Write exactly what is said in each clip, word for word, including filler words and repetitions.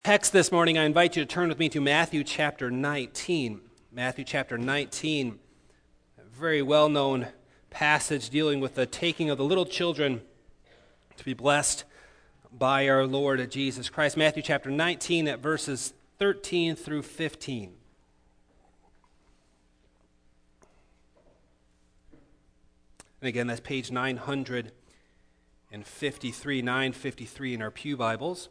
Text this morning, I invite you to turn with me to Matthew chapter nineteen. Matthew chapter nineteen, a very well-known passage dealing with the taking of the little children to be blessed by our Lord Jesus Christ. Matthew chapter nineteen at verses thirteen through fifteen. And again, that's page nine fifty-three, nine fifty-three in our pew Bibles.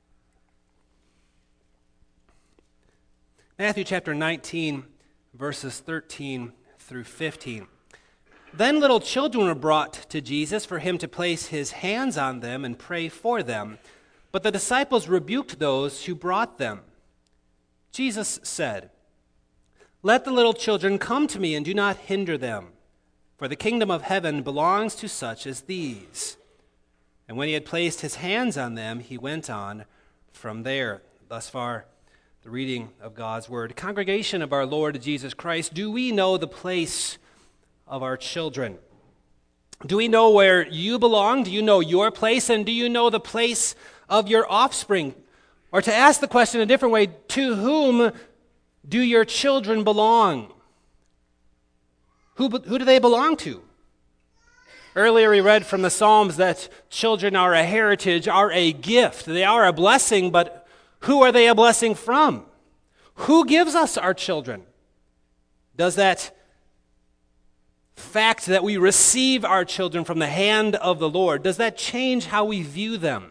Matthew chapter nineteen, verses thirteen through fifteen. Then little children were brought to Jesus for him to place his hands on them and pray for them. But the disciples rebuked those who brought them. Jesus said, "Let the little children come to me and do not hinder them, for the kingdom of heaven belongs to such as these." And when he had placed his hands on them, he went on from there. Thus far, the reading of God's word. Congregation of our Lord Jesus Christ, do we know the place of our children? Do we know where you belong? Do you know your place? And do you know the place of your offspring? Or to ask the question a different way, to whom do your children belong? Who, who do they belong to? Earlier we read from the Psalms that children are a heritage, are a gift. They are a blessing, but who are they a blessing from? Who gives us our children? Does that fact that we receive our children from the hand of the Lord, does that change how we view them?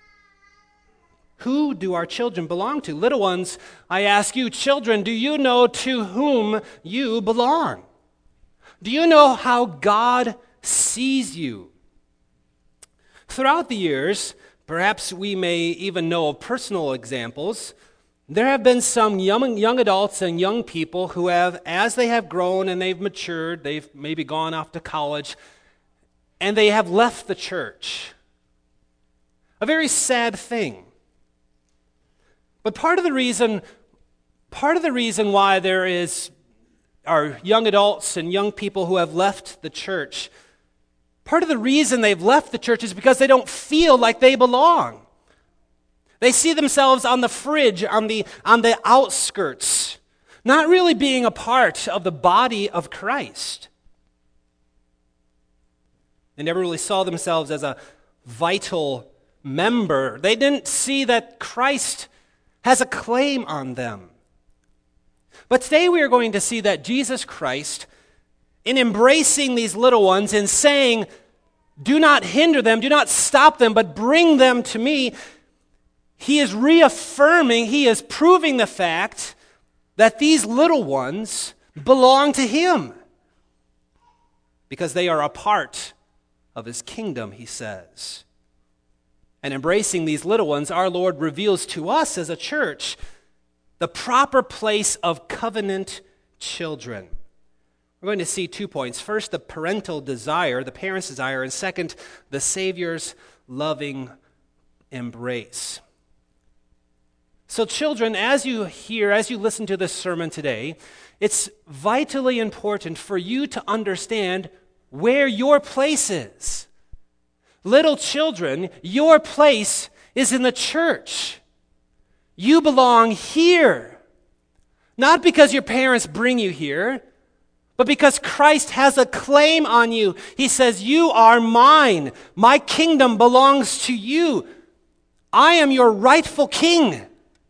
Who do our children belong to? Little ones, I ask you, children, do you know to whom you belong? Do you know how God sees you? Throughout the years, perhaps we may even know of personal examples. There have been some young, young adults and young people who have, as they have grown and they've matured, they've maybe gone off to college, and they have left the church. A very sad thing. But part of the reason, part of the reason why there is are young adults and young people who have left the church, part of the reason they've left the church is because they don't feel like they belong. They see themselves on the fringe, on the, on the outskirts, not really being a part of the body of Christ. They never really saw themselves as a vital member. They didn't see that Christ has a claim on them. But today we are going to see that Jesus Christ, in embracing these little ones and saying, do not hinder them, do not stop them, but bring them to me, he is reaffirming, he is proving the fact that these little ones belong to him because they are a part of his kingdom, he says. And embracing these little ones, our Lord reveals to us as a church the proper place of covenant children. We're going to see two points. First, the parental desire, the parent's desire, and second, the Savior's loving embrace. So children, as you hear, as you listen to this sermon today, it's vitally important for you to understand where your place is. Little children, your place is in the church. You belong here. Not because your parents bring you here, but because Christ has a claim on you. He says, you are mine. My kingdom belongs to you. I am your rightful king.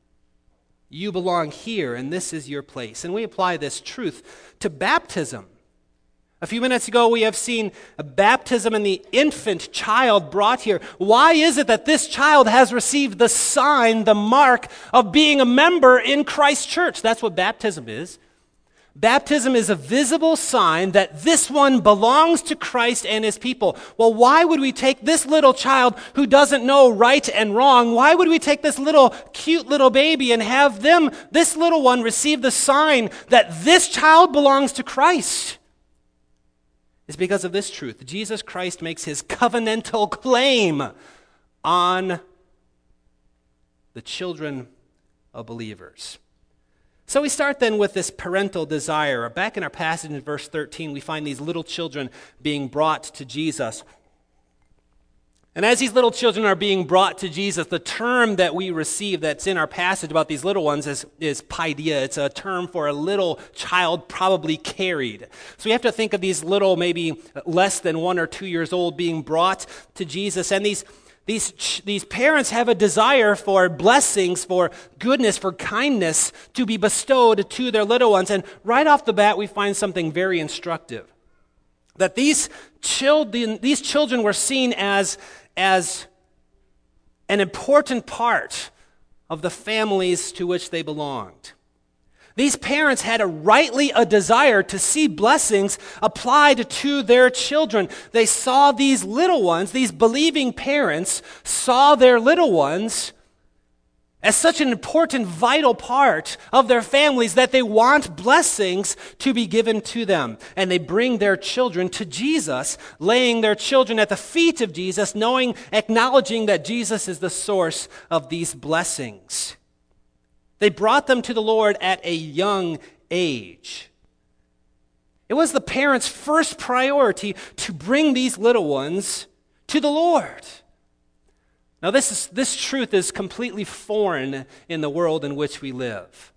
You belong here, and this is your place. And we apply this truth to baptism. A few minutes ago, we have seen a baptism and the infant child brought here. Why is it that this child has received the sign, the mark of being a member in Christ's church? That's what baptism is. Baptism is a visible sign that this one belongs to Christ and his people. Well, why would we take this little child who doesn't know right and wrong? Why would we take this little cute little baby and have them, this little one, receive the sign that this child belongs to Christ? It's because of this truth. Jesus Christ makes his covenantal claim on the children of believers. So we start then with this parental desire. Back in our passage in verse thirteen, we find these little children being brought to Jesus. And as these little children are being brought to Jesus, the term that we receive that's in our passage about these little ones is, is paideia. It's a term for a little child probably carried. So we have to think of these little, maybe less than one or two years old, being brought to Jesus. And these, these, these parents have a desire for blessings, for goodness, for kindness to be bestowed to their little ones. And right off the bat, we find something very instructive. That these children, these children were seen as, as an important part of the families to which they belonged. These parents had a rightly a desire to see blessings applied to their children. They saw these little ones, these believing parents, saw their little ones as such an important, vital part of their families that they want blessings to be given to them. And they bring their children to Jesus, laying their children at the feet of Jesus, knowing, acknowledging that Jesus is the source of these blessings. They brought them to the Lord at a young age. It was the parents' first priority to bring these little ones to the Lord. Now, this is, this truth is completely foreign in the world in which we live.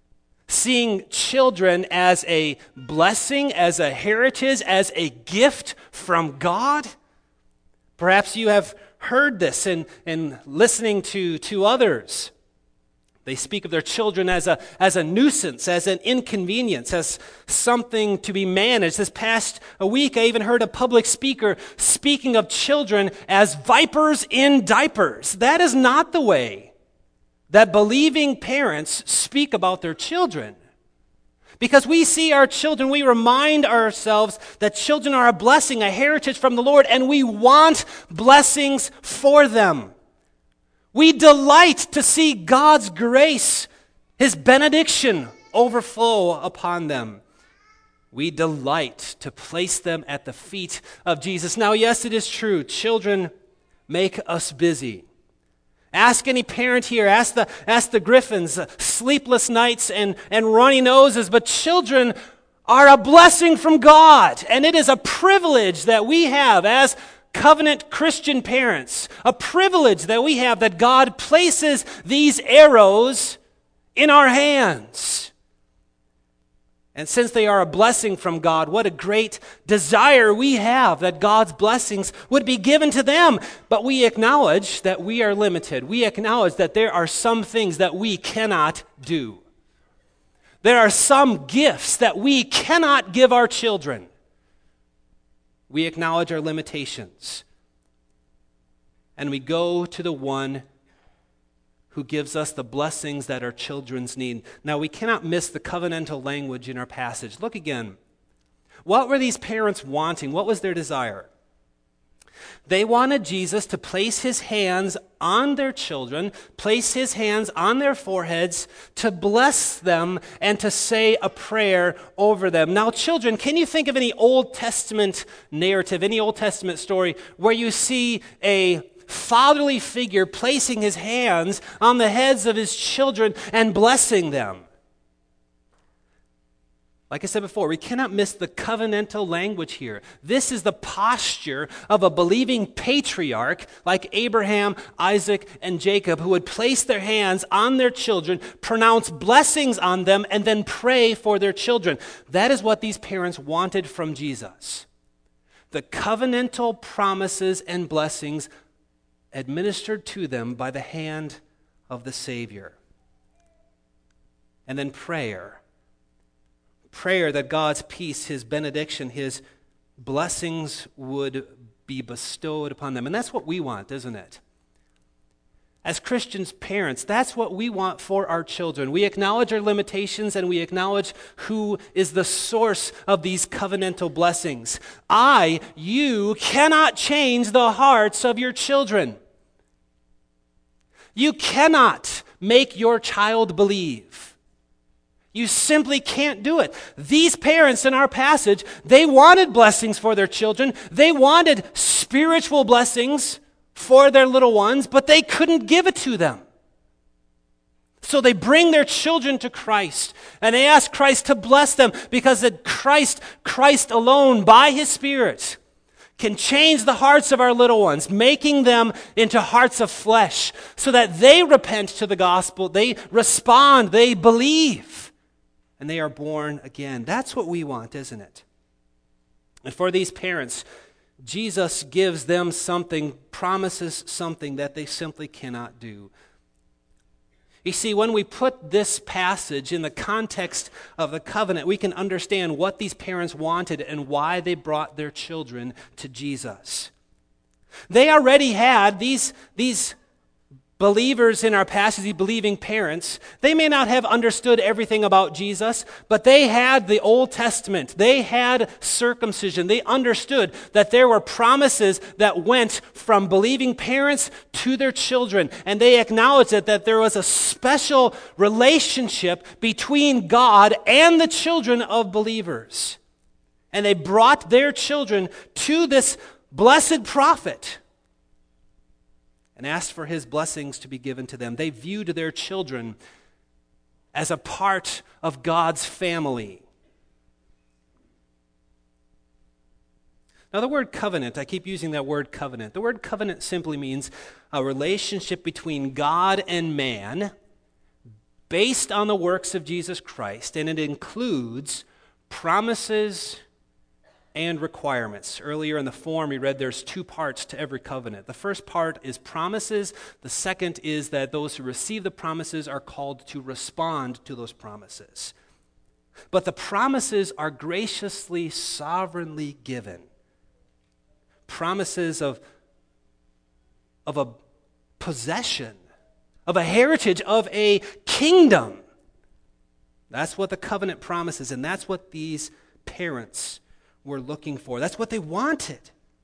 Seeing children as a blessing, as a heritage, as a gift from God. Perhaps you have heard this in, in listening to, to others. They speak of their children as a, as a nuisance, as an inconvenience, as something to be managed. This past a week, I even heard a public speaker speaking of children as vipers in diapers. That is not the way that believing parents speak about their children. Because we see our children, we remind ourselves that children are a blessing, a heritage from the Lord, and we want blessings for them. We delight to see God's grace, His benediction overflow upon them. We delight to place them at the feet of Jesus. Now, yes, it is true. Children make us busy. Ask any parent here, ask the, ask the Griffins, uh, sleepless nights and, and runny noses, but children are a blessing from God, and it is a privilege that we have as covenant Christian parents, a privilege that we have that God places these arrows in our hands. And since they are a blessing from God, what a great desire we have that God's blessings would be given to them. But we acknowledge that we are limited. We acknowledge that there are some things that we cannot do. There are some gifts that we cannot give our children. We acknowledge our limitations. And we go to the one who gives us the blessings that our children's need. Now, we cannot miss the covenantal language in our passage. Look again. What were these parents wanting? What was their desire? They wanted Jesus to place his hands on their children, place his hands on their foreheads, to bless them and to say a prayer over them. Now, children, can you think of any Old Testament narrative, any Old Testament story where you see a fatherly figure placing his hands on the heads of his children and blessing them? Like I said before, we cannot miss the covenantal language here. This is the posture of a believing patriarch like Abraham, Isaac, and Jacob, who would place their hands on their children, pronounce blessings on them, and then pray for their children. That is what these parents wanted from Jesus. The covenantal promises and blessings administered to them by the hand of the Savior. And then prayer. Prayer that God's peace, his benediction, his blessings would be bestowed upon them. And that's what we want, isn't it? As Christians, parents, that's what we want for our children. We acknowledge our limitations and we acknowledge who is the source of these covenantal blessings. I, you, cannot change the hearts of your children. You cannot make your child believe. You simply can't do it. These parents in our passage, they wanted blessings for their children. They wanted spiritual blessings for their little ones, but they couldn't give it to them. So they bring their children to Christ, and they ask Christ to bless them because that Christ, Christ alone, by his Spirit, can change the hearts of our little ones, making them into hearts of flesh so that they repent to the gospel, they respond, they believe, and they are born again. That's what we want, isn't it? And for these parents, Jesus gives them something, promises something that they simply cannot do. You see, when we put this passage in the context of the covenant, we can understand what these parents wanted and why they brought their children to Jesus. They already had these, these believers in our passage, these believing parents. They may not have understood everything about Jesus, but they had the Old Testament. They had circumcision. They understood that there were promises that went from believing parents to their children. And they acknowledged that, that there was a special relationship between God and the children of believers. And they brought their children to this blessed prophet and asked for his blessings to be given to them. They viewed their children as a part of God's family. Now, the word covenant, I keep using that word covenant. The word covenant simply means a relationship between God and man based on the works of Jesus Christ, and it includes promises and requirements. Earlier in the form, we read there's two parts to every covenant. The first part is promises. The second is that those who receive the promises are called to respond to those promises. But the promises are graciously, sovereignly given. Promises of, of a possession, of a heritage, of a kingdom. That's what the covenant promises, and that's what these parents were looking for. That's what they wanted.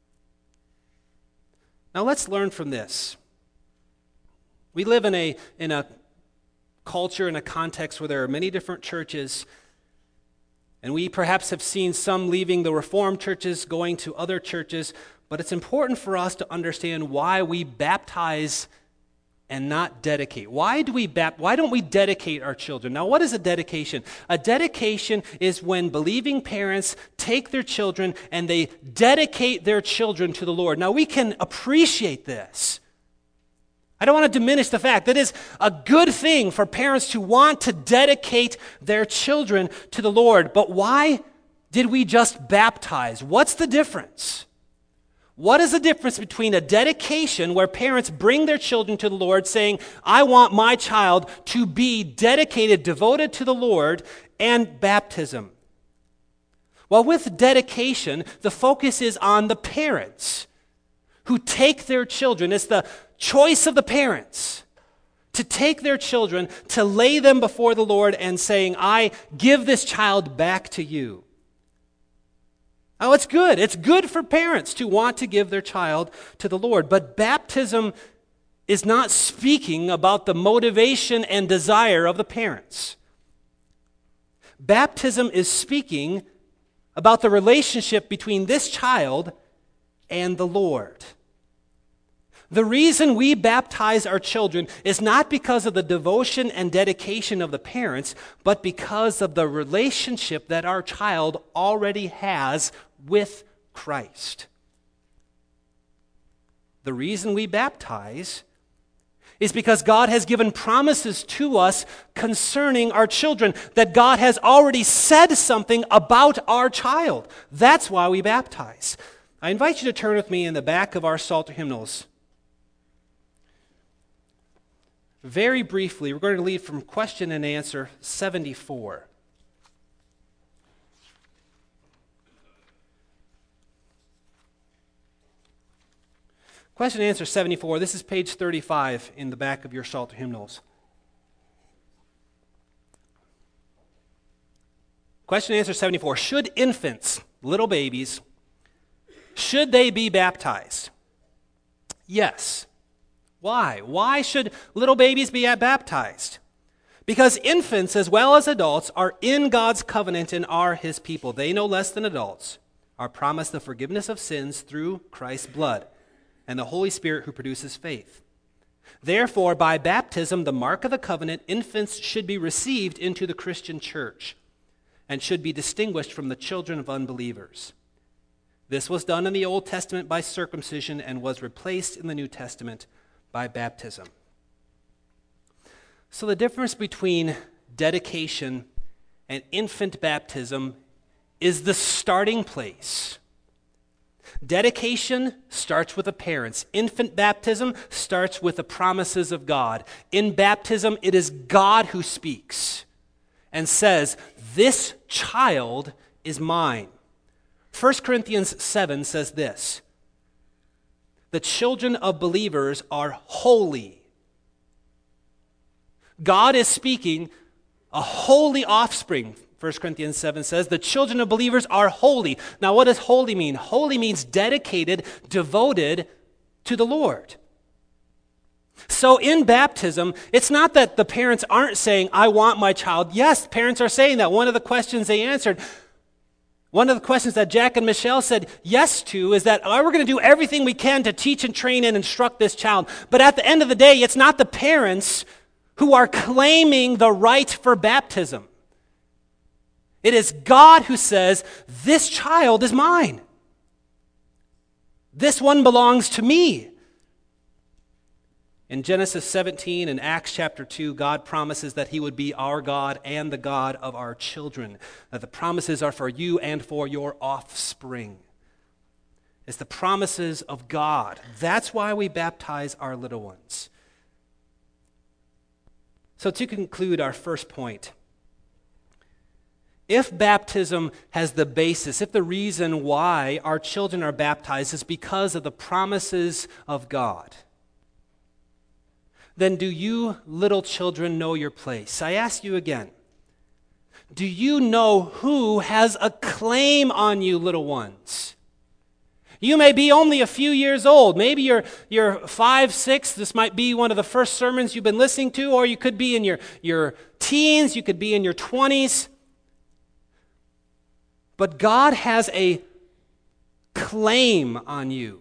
Now let's learn from this. We live in a in a culture, in a context where there are many different churches, and we perhaps have seen some leaving the Reformed churches, going to other churches, but it's important for us to understand why we baptize and not dedicate. Why do we bap- why don't we dedicate our children? Now, what is a dedication? A dedication is when believing parents take their children and they dedicate their children to the Lord. Now, we can appreciate this. I don't want to diminish the fact that it is a good thing for parents to want to dedicate their children to the Lord. But why did we just baptize? What's the difference? What is the difference between a dedication where parents bring their children to the Lord saying, I want my child to be dedicated, devoted to the Lord, and baptism? Well, with dedication, the focus is on the parents who take their children. It's the choice of the parents to take their children, to lay them before the Lord and saying, I give this child back to you. Oh, it's good. It's good for parents to want to give their child to the Lord. But baptism is not speaking about the motivation and desire of the parents. Baptism is speaking about the relationship between this child and the Lord. The reason we baptize our children is not because of the devotion and dedication of the parents, but because of the relationship that our child already has with Christ. The reason we baptize is because God has given promises to us concerning our children, that God has already said something about our child. That's why we baptize. I invite you to turn with me in the back of our Psalter hymnals. Very briefly, we're going to lead from question and answer seventy-four. Question and answer seventy-four. This is page thirty-five in the back of your Psalter hymnals. Question and answer seventy-four. Should infants, little babies, should they be baptized? Yes. Why? Why should little babies be baptized? Because infants, as well as adults, are in God's covenant and are his people. They, no less than adults, are promised the forgiveness of sins through Christ's blood and the Holy Spirit who produces faith. Therefore, by baptism, the mark of the covenant, infants should be received into the Christian church and should be distinguished from the children of unbelievers. This was done in the Old Testament by circumcision and was replaced in the New Testament by baptism. So the difference between dedication and infant baptism is the starting place. Dedication starts with the parents. Infant baptism starts with the promises of God. In baptism, it is God who speaks and says, "This child is mine." First Corinthians seven says this: "The children of believers are holy." God is speaking a holy offspring. First Corinthians seven says, "The children of believers are holy." Now, what does holy mean? Holy means dedicated, devoted to the Lord. So in baptism, it's not that the parents aren't saying, "I want my child." Yes, parents are saying that. One of the questions they answered, one of the questions that Jack and Michelle said yes to is that, oh, we're going to do everything we can to teach and train and instruct this child. But at the end of the day, it's not the parents who are claiming the right for baptism. It is God who says, "This child is mine. This one belongs to me." In Genesis seventeen and Acts chapter two, God promises that he would be our God and the God of our children, that the promises are for you and for your offspring. It's the promises of God. That's why we baptize our little ones. So to conclude our first point, if baptism has the basis, if the reason why our children are baptized is because of the promises of God, then do you little children know your place? I ask you again, do you know who has a claim on you, little ones? You may be only a few years old. Maybe you're, you're five, six. This might be one of the first sermons you've been listening to, or you could be in your, your teens, you could be in your twenties. But God has a claim on you.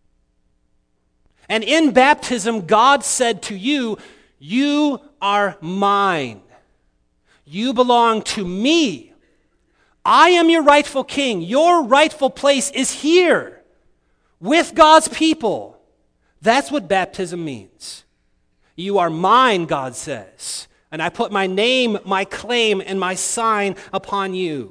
And in baptism, God said to you, "You are mine. You belong to me. I am your rightful king. Your rightful place is here with God's people." That's what baptism means. You are mine, God says, and I put my name, my claim, and my sign upon you.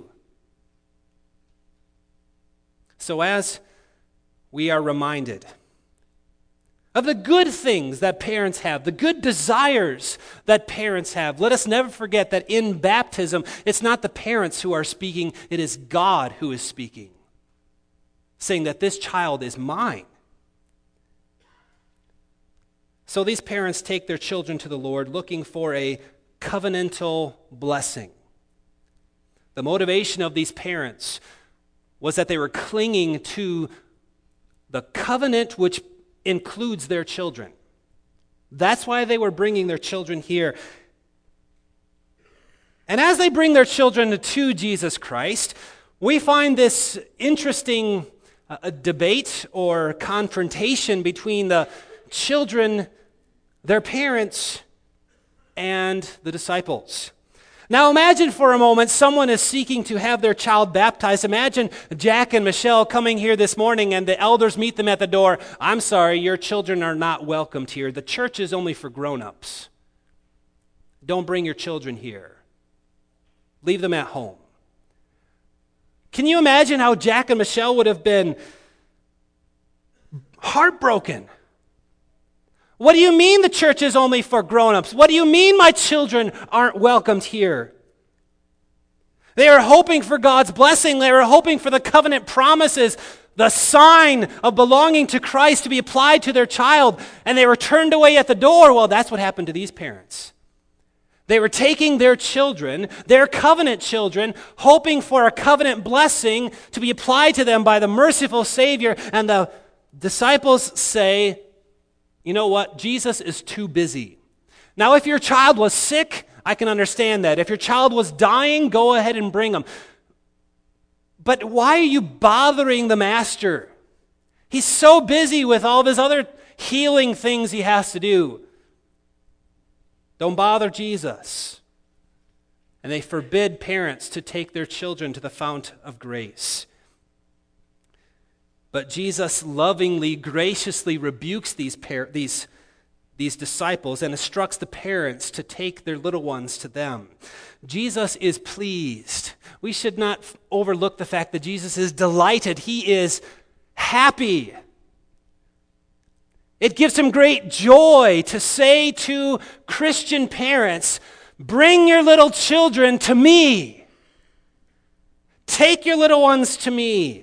So as we are reminded of the good things that parents have, the good desires that parents have, let us never forget that in baptism, it's not the parents who are speaking, it is God who is speaking, saying that this child is mine. So these parents take their children to the Lord looking for a covenantal blessing. The motivation of these parents was that they were clinging to the covenant which includes their children. That's why they were bringing their children here. And as they bring their children to Jesus Christ, we find this interesting uh, debate or confrontation between the children, their parents, and the disciples. Now imagine for a moment someone is seeking to have their child baptized. Imagine Jack and Michelle coming here this morning and the elders meet them at the door. "I'm sorry, your children are not welcomed here. The church is only for grown-ups. Don't bring your children here. Leave them at home." Can you imagine how Jack and Michelle would have been heartbroken? What do you mean the church is only for grown-ups? What do you mean my children aren't welcomed here? They are hoping for God's blessing. They are hoping for the covenant promises, the sign of belonging to Christ to be applied to their child, and they were turned away at the door. Well, that's what happened to these parents. They were taking their children, their covenant children, hoping for a covenant blessing to be applied to them by the merciful Savior, and the disciples say, "You know what? Jesus is too busy." Now, if your child was sick, I can understand that. If your child was dying, go ahead and bring them. But why are you bothering the master? He's so busy with all of his other healing things he has to do. Don't bother Jesus. And they forbid parents to take their children to the fount of grace. But Jesus lovingly, graciously rebukes these, par- these, these disciples and instructs the parents to take their little ones to them. Jesus is pleased. We should not f- overlook the fact that Jesus is delighted. He is happy. It gives him great joy to say to Christian parents, bring your little children to me. Take your little ones to me.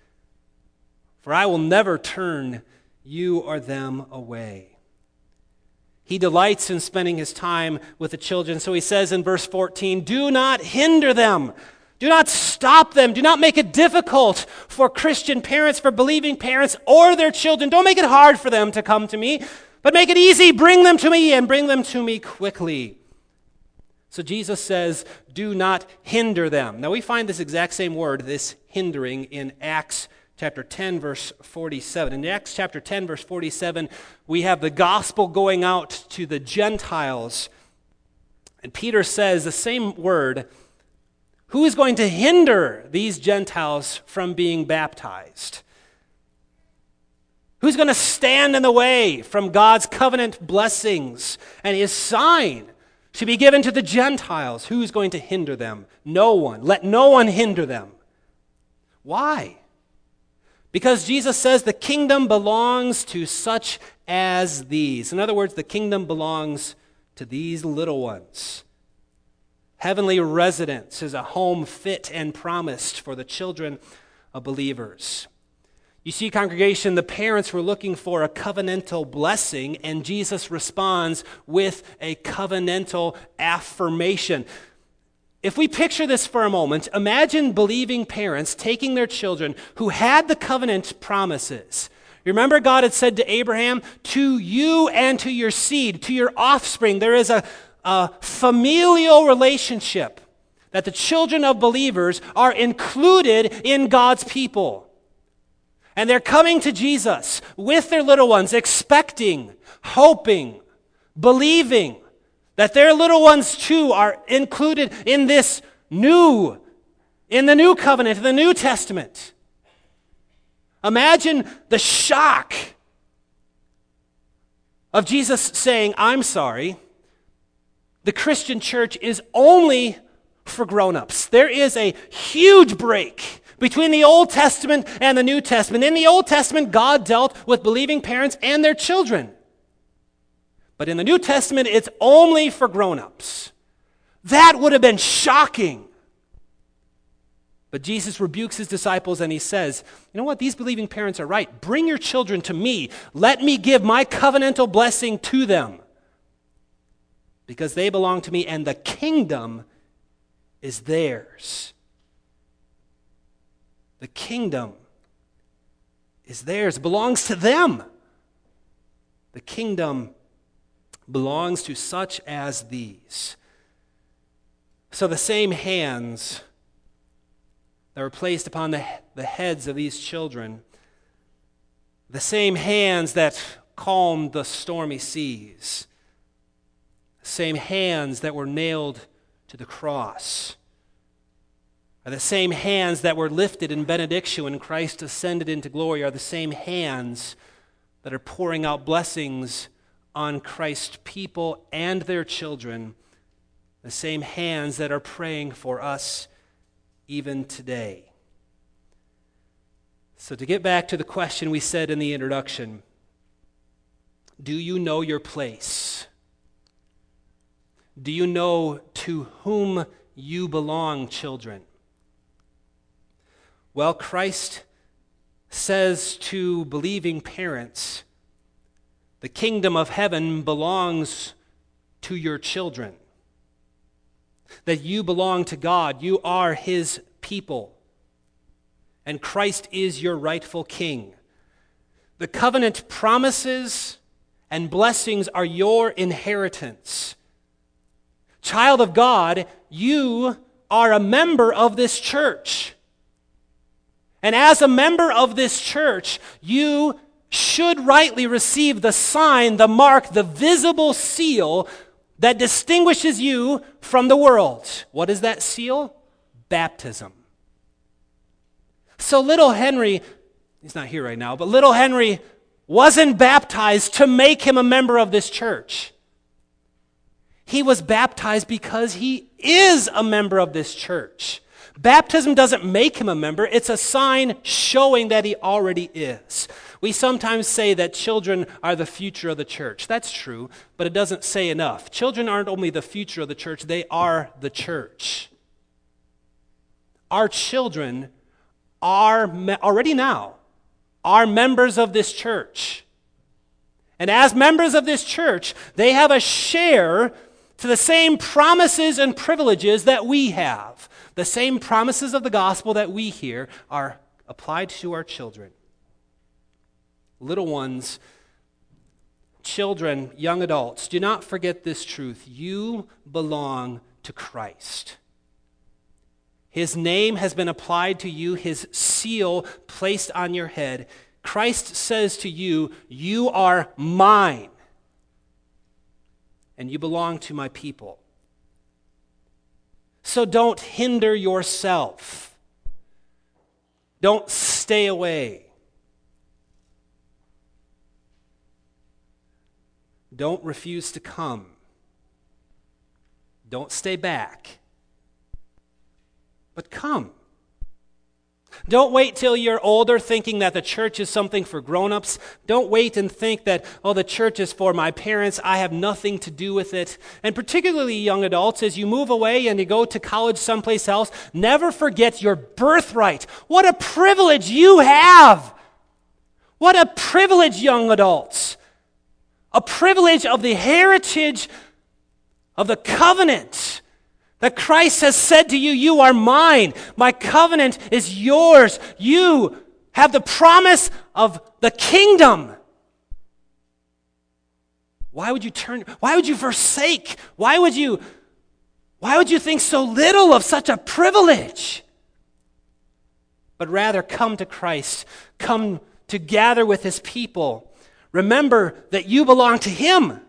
For I will never turn you or them away. He delights in spending his time with the children. So he says in verse fourteen, do not hinder them. Do not stop them. Do not make it difficult for Christian parents, for believing parents, or their children. Don't make it hard for them to come to me, but make it easy. Bring them to me and bring them to me quickly. So Jesus says, do not hinder them. Now we find this exact same word, this hindering, in Acts chapter ten, verse forty-seven. In Acts chapter ten, verse forty-seven, we have the gospel going out to the Gentiles. And Peter says the same word, who is going to hinder these Gentiles from being baptized? Who's going to stand in the way from God's covenant blessings and his sign to be given to the Gentiles? Who's going to hinder them? No one. Let no one hinder them. Why? Because Jesus says the kingdom belongs to such as these. In other words, the kingdom belongs to these little ones. Heavenly residence is a home fit and promised for the children of believers. You see, congregation, the parents were looking for a covenantal blessing, and Jesus responds with a covenantal affirmation. If we picture this for a moment, imagine believing parents taking their children who had the covenant promises. Remember, God had said to Abraham, to you and to your seed, to your offspring, there is a, a familial relationship that the children of believers are included in God's people. And they're coming to Jesus with their little ones, expecting, hoping, believing that their little ones too are included in this new, in the new covenant, the New Testament. Imagine the shock of Jesus saying, I'm sorry, the Christian church is only for grown-ups. There is a huge break between the Old Testament and the New Testament. In the Old Testament, God dealt with believing parents and their children. But in the New Testament, it's only for grown-ups. That would have been shocking. But Jesus rebukes his disciples and he says, you know what, these believing parents are right. Bring your children to me. Let me give my covenantal blessing to them. Because they belong to me and the kingdom is theirs. The kingdom is theirs. It belongs to them. The kingdom belongs to such as these. So the same hands that were placed upon the, the heads of these children, the same hands that calmed the stormy seas, the same hands that were nailed to the cross, are the same hands that were lifted in benediction when Christ ascended into glory, are the same hands that are pouring out blessings on Christ's people and their children, the same hands that are praying for us even today. So to get back to the question we said in the introduction, do you know your place? Do you know to whom you belong, children? Well, Christ says to believing parents, the kingdom of heaven belongs to your children. That you belong to God. You are his people. And Christ is your rightful king. The covenant promises and blessings are your inheritance. Child of God, you are a member of this church. And as a member of this church, you should rightly receive the sign, the mark, the visible seal that distinguishes you from the world. What is that seal? Baptism. So little Henry he's not here right now, but little Henry wasn't baptized to make him a member of this church. He was baptized because he is a member of this church. Baptism doesn't make him a member. It's a sign showing that he already is. We sometimes say that children are the future of the church. That's true, but it doesn't say enough. Children aren't only the future of the church, they are the church. Our children are, me- already now, are members of this church. And as members of this church, they have a share to the same promises and privileges that we have. The same promises of the gospel that we hear are applied to our children. Little ones, children, young adults, do not forget this truth. You belong to Christ. His name has been applied to you, his seal placed on your head. Christ says to you, you are mine, and you belong to my people. So don't hinder yourself. Don't stay away. Don't refuse to come. Don't stay back. But come. Don't wait till you're older thinking that the church is something for grown-ups. Don't wait and think that, oh, the church is for my parents. I have nothing to do with it. And particularly young adults, as you move away and you go to college someplace else, never forget your birthright. What a privilege you have. What a privilege, young adults. A privilege of the heritage of the covenant. That Christ has said to you, you are mine. My covenant is yours. You have the promise of the kingdom. Why would you turn, why would you forsake? Why would you, why would you think so little of such a privilege? But rather come to Christ. Come to gather with his people. Remember that you belong to him.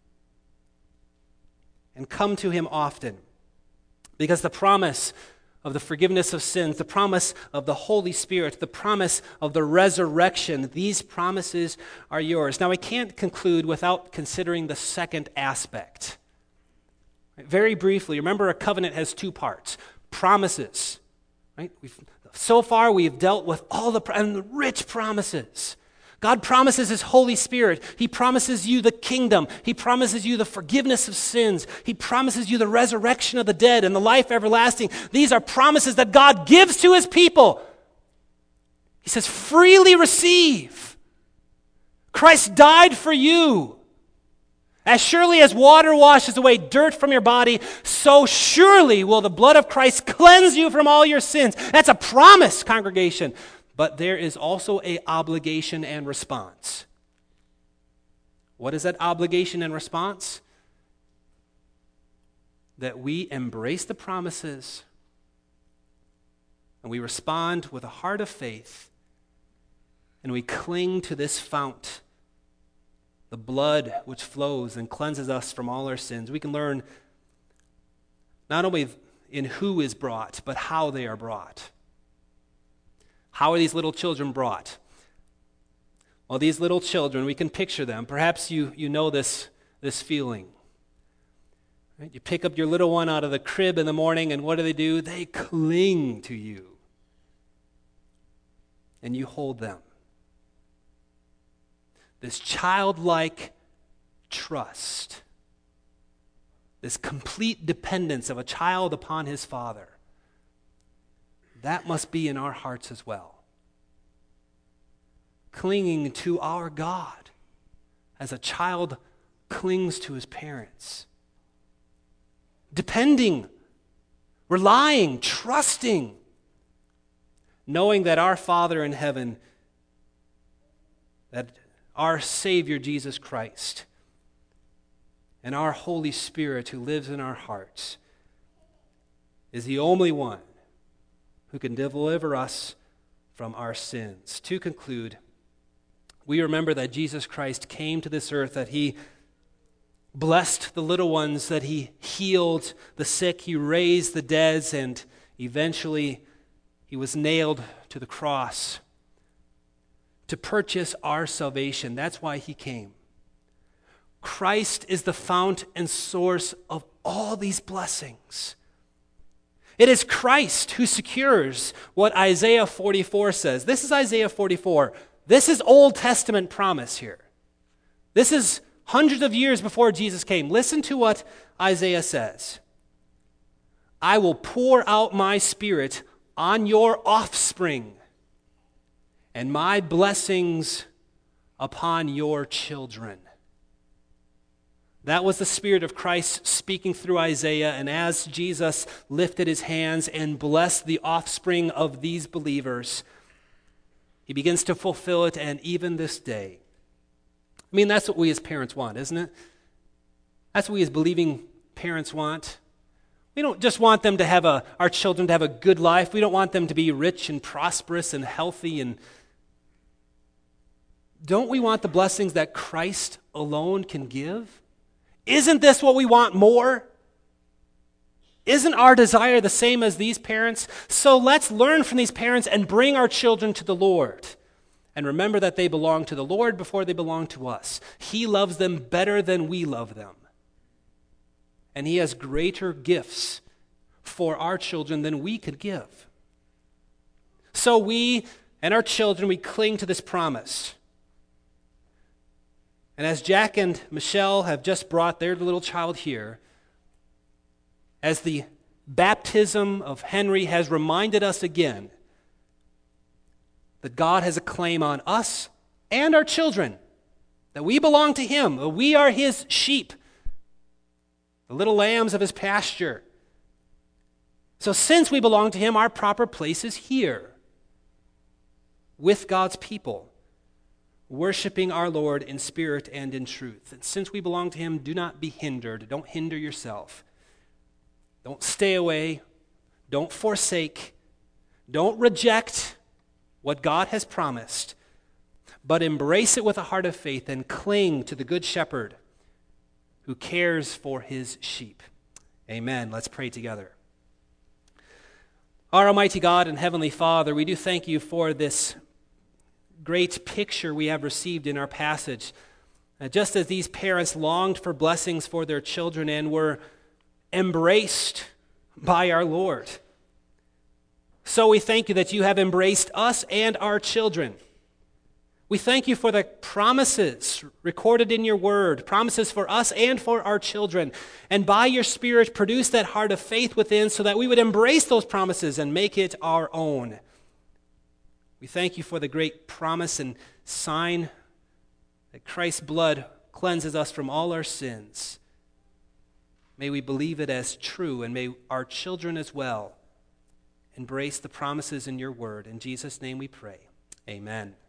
And come to him often. Because the promise of the forgiveness of sins, the promise of the Holy Spirit, the promise of the resurrection, these promises are yours. Now, I can't conclude without considering the second aspect. Very briefly, remember a covenant has two parts. Promises. Right? We've, so far, we've dealt with all the, and the rich promises. God promises his Holy Spirit. He promises you the kingdom. He promises you the forgiveness of sins. He promises you the resurrection of the dead and the life everlasting. These are promises that God gives to his people. He says, freely receive. Christ died for you. As surely as water washes away dirt from your body, so surely will the blood of Christ cleanse you from all your sins. That's a promise, congregation. But there is also an obligation and response. What is that obligation and response? That we embrace the promises and we respond with a heart of faith and we cling to this fount, the blood which flows and cleanses us from all our sins. We can learn not only in who is brought, but how they are brought. How are these little children brought? Well, these little children, we can picture them. Perhaps you, you know this, this feeling. Right? You pick up your little one out of the crib in the morning, and what do they do? They cling to you. And you hold them. This childlike trust, this complete dependence of a child upon his father, that must be in our hearts as well. Clinging to our God as a child clings to his parents. Depending, relying, trusting, knowing that our Father in heaven, that our Savior Jesus Christ, and our Holy Spirit who lives in our hearts is the only one who can deliver us from our sins. To conclude, we remember that Jesus Christ came to this earth, that he blessed the little ones, that he healed the sick, he raised the dead, and eventually he was nailed to the cross. to purchase our salvation. That's why he came. Christ is the fount and source of all these blessings. It is Christ who secures what Isaiah forty-four says. This is Isaiah forty-four. This is Old Testament promise here. This is hundreds of years before Jesus came. Listen to what Isaiah says. I will pour out my spirit on your offspring and my blessings upon your children. That was the Spirit of Christ speaking through Isaiah, and as Jesus lifted his hands and blessed the offspring of these believers, he begins to fulfill it, and even this day. I mean, that's what we as parents want, isn't it? That's what we as believing parents want. We don't just want them to have a, our children to have a good life. We don't want them to be rich and prosperous and healthy. And don't we want the blessings that Christ alone can give? Isn't this what we want more? Isn't our desire the same as these parents? So let's learn from these parents and bring our children to the Lord. And remember that they belong to the Lord before they belong to us. He loves them better than we love them. And he has greater gifts for our children than we could give. So we and our children, we cling to this promise. And as Jack and Michelle have just brought their little child here, as the baptism of Henry has reminded us again that God has a claim on us and our children, that we belong to him, that we are his sheep, the little lambs of his pasture. So since we belong to him, our proper place is here with God's people, worshiping our Lord in spirit and in truth. And since we belong to him, do not be hindered. Don't hinder yourself. Don't stay away. Don't forsake. Don't reject what God has promised, but embrace it with a heart of faith and cling to the Good Shepherd who cares for his sheep. Amen. Let's pray together. Our Almighty God and Heavenly Father, we do thank you for this great picture we have received in our passage. Uh, just as these parents longed for blessings for their children and were embraced by our Lord, so we thank you that you have embraced us and our children. We thank you for the promises recorded in your word, promises for us and for our children. And by your Spirit, produce that heart of faith within so that we would embrace those promises and make it our own. We thank you for the great promise and sign that Christ's blood cleanses us from all our sins. May we believe it as true, and may our children as well embrace the promises in your word. In Jesus' name we pray. Amen.